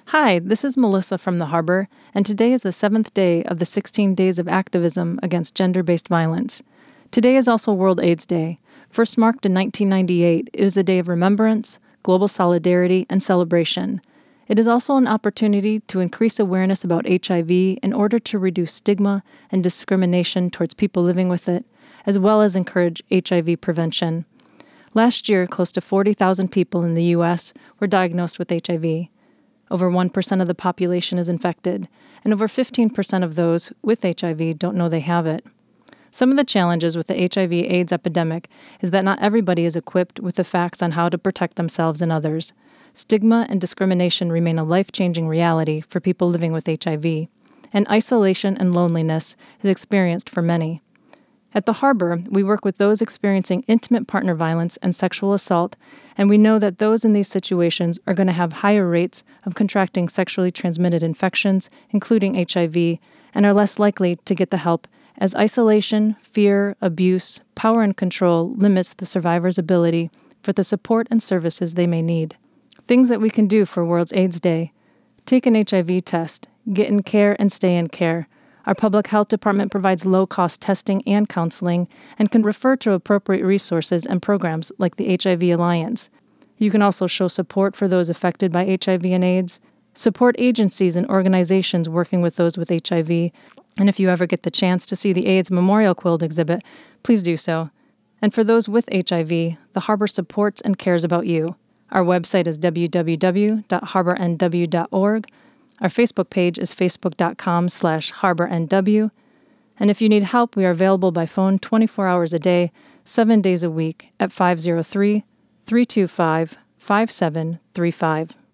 Hi, this is Melissa from the Harbor, and today is the 7th day of the 16 days of activism against gender-based violence. Today is also World AIDS Day. First marked in 1998, it is a day of remembrance, global solidarity, and celebration. It is also an opportunity to increase awareness about HIV in order to reduce stigma and discrimination towards people living with it, as well as encourage HIV prevention. Last year, close to 40,000 people in the U.S. were diagnosed with HIV. Over 1% of the population is infected, and over 15% of those with HIV don't know they have it. Some of the challenges with the HIV/AIDS epidemic is that not everybody is equipped with the facts on how to protect themselves and others. Stigma and discrimination remain a life-changing reality for people living with HIV, and isolation and loneliness is experienced for many. At the Harbor, we work with those experiencing intimate partner violence and sexual assault, and we know that those in these situations are going to have higher rates of contracting sexually transmitted infections, including HIV, and are less likely to get the help as isolation, fear, abuse, power, and control limits the survivor's ability for the support and services they may need. Things that we can do for World AIDS Day: take an HIV test, get in care and stay in care. Our public health department provides low-cost testing and counseling and can refer to appropriate resources and programs like the HIV Alliance. You can also show support for those affected by HIV and AIDS, support agencies and organizations working with those with HIV, and if you ever get the chance to see the AIDS Memorial Quilt exhibit, please do so. And for those with HIV, the Harbor supports and cares about you. Our website is www.harbornw.org. Our Facebook page is facebook.com/harbornw. And if you need help, we are available by phone 24 hours a day, 7 days a week at 503-325-5735.